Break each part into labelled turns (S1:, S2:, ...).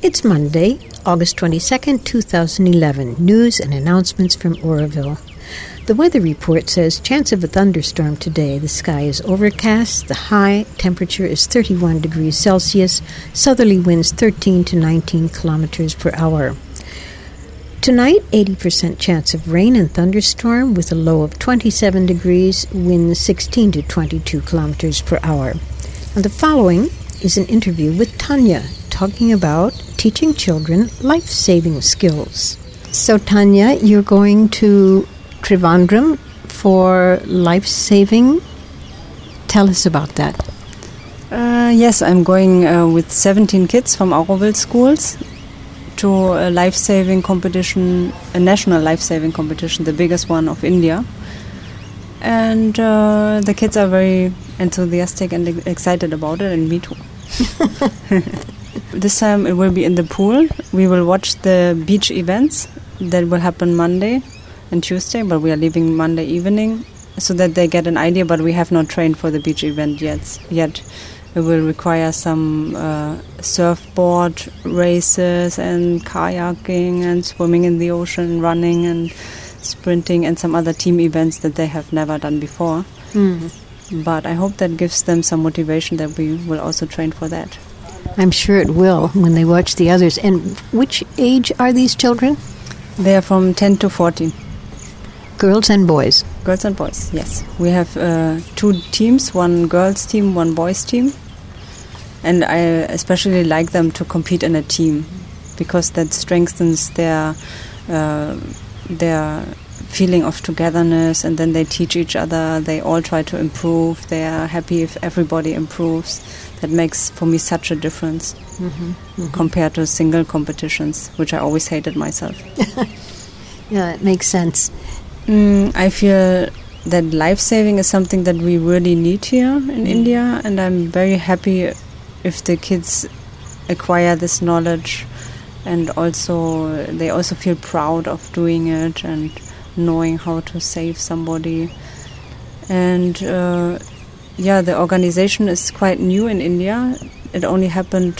S1: It's Monday, August 22nd, 2011. News and announcements from Oroville. The weather report says chance of a thunderstorm today. The sky is overcast. The high temperature is 31 degrees Celsius. Southerly winds 13 to 19 kilometers per hour. Tonight, 80% chance of rain and thunderstorm with a low of 27 degrees, winds 16 to 22 kilometers per hour. And the following is an interview with Tanya talking about teaching children life-saving skills. So, Tanya, you're going to Trivandrum for life-saving. Tell us about that.
S2: Yes, I'm going with 17 kids from Auroville schools to a life-saving competition, a national life-saving competition, the biggest one of India. And the kids are very enthusiastic and excited about it, and me too. This time it will be in the pool. We will watch the beach events that will happen Monday and Tuesday, but we are leaving Monday evening so that they get an idea, but we have not trained for the beach event yet. It will require some surfboard races and kayaking and swimming in the ocean, running and sprinting and some other team events that they have never done before. But I hope that gives them some motivation that we will also train for that.
S1: I'm sure it will when they watch the others. And which age are these children?
S2: They are from 10 to 14.
S1: Girls and boys?
S2: Girls and boys, yes. We have two teams, one girls team, one boys team. And I especially like them to compete in a team because that strengthens their feeling of togetherness, and then they teach each other. They all try to improve. They are happy if everybody improves. That makes, for me, such a difference compared to single competitions, which I always hated myself.
S1: Yeah, it makes sense.
S2: I feel that life-saving is something that we really need here in India, and I'm very happy if the kids acquire this knowledge, and also they also feel proud of doing it and knowing how to save somebody. And the organization is quite new in India. It only happened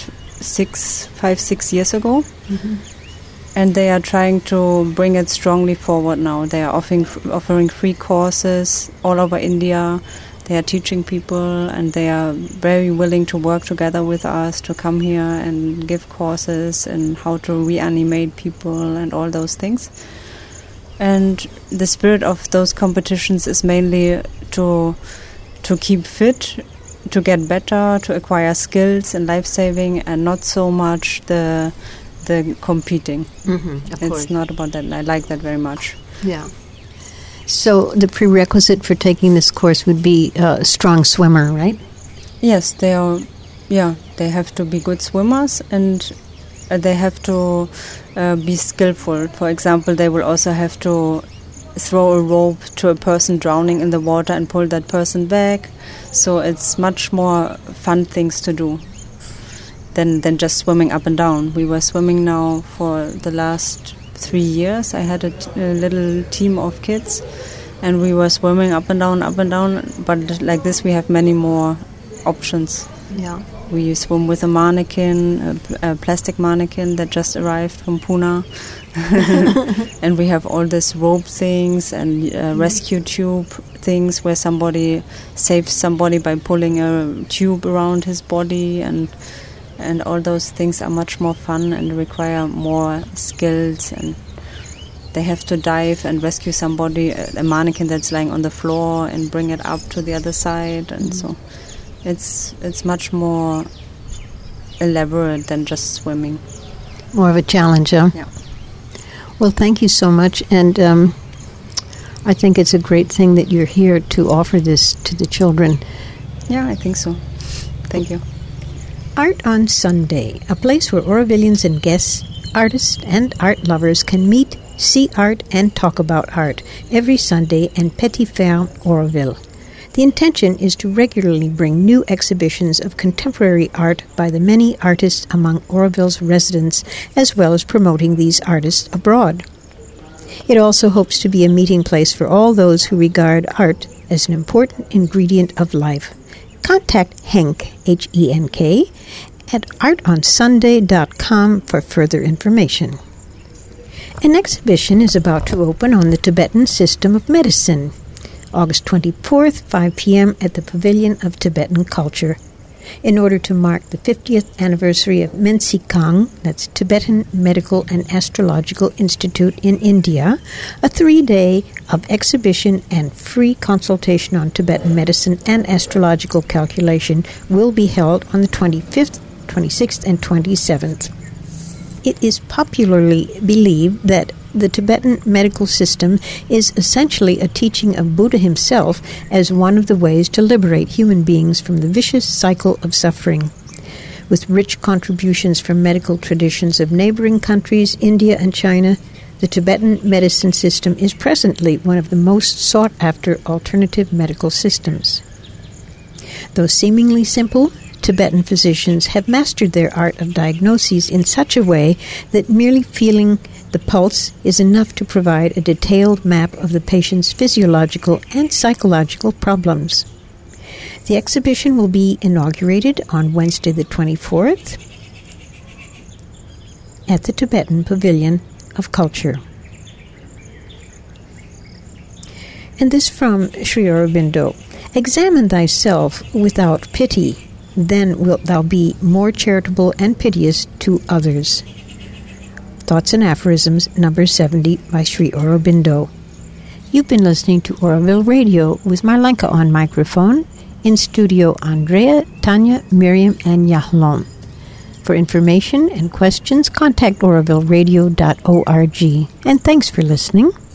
S2: 5-6 years ago. And they are trying to bring it strongly forward now. They are offering free courses all over India. They are teaching people, and they are very willing to work together with us to come here and give courses and how to reanimate people and all those things. And the spirit of those competitions is mainly to keep fit, to get better, to acquire skills in life-saving, and not so much the competing. It's not about that. I like that very much.
S1: Yeah. So the prerequisite for taking this course would be a strong swimmer, right?
S2: Yes, they are. Yeah, they have to be good swimmers, and they have to be skillful. For example, they will also have to throw a rope to a person drowning in the water and pull that person back. So it's much more fun things to do than just swimming up and down. We were swimming now for the last 3 years. I had a little team of kids, and we were swimming up and down, but like this we have many more options.
S1: Yeah.
S2: We swim with a mannequin, a plastic mannequin that just arrived from Pune. And we have all these rope things and rescue tube things where somebody saves somebody by pulling a tube around his body, and all those things are much more fun and require more skills, and they have to dive and rescue somebody, a mannequin that's lying on the floor, and bring it up to the other side, and so it's much more elaborate than just swimming.
S1: More of a challenge, huh?
S2: Yeah.
S1: Well, thank you so much, and I think it's a great thing that you're here to offer this to the children.
S2: Yeah, I think so. Thank you.
S1: Art on Sunday, a place where Orovillians and guests, artists and art lovers can meet, see art, and talk about art every Sunday in Petit Ferme, Oroville. The intention is to regularly bring new exhibitions of contemporary art by the many artists among Oroville's residents, as well as promoting these artists abroad. It also hopes to be a meeting place for all those who regard art as an important ingredient of life. Contact Henk, Henk, at artonsunday.com for further information. An exhibition is about to open on the Tibetan system of medicine, August 24th, 5 p.m. at the Pavilion of Tibetan Culture. In order to mark the 50th anniversary of Mensikang, that's Tibetan Medical and Astrological Institute in India, a 3-day of exhibition and free consultation on Tibetan medicine and astrological calculation will be held on the 25th, 26th, and 27th. It is popularly believed that the Tibetan medical system is essentially a teaching of Buddha himself as one of the ways to liberate human beings from the vicious cycle of suffering. With rich contributions from medical traditions of neighboring countries, India and China, the Tibetan medicine system is presently one of the most sought-after alternative medical systems. Though seemingly simple, Tibetan physicians have mastered their art of diagnoses in such a way that merely feeling the pulse is enough to provide a detailed map of the patient's physiological and psychological problems. The exhibition will be inaugurated on Wednesday the 24th at the Tibetan Pavilion of Culture. And this from Sri Aurobindo. Examine thyself without pity, then wilt thou be more charitable and piteous to others. Thoughts and Aphorisms, number 70, by Sri Aurobindo. You've been listening to Oroville Radio with Marlenka on microphone. In studio, Andrea, Tanya, Miriam, and Yahlon. For information and questions, contact orovilleradio.org. And thanks for listening.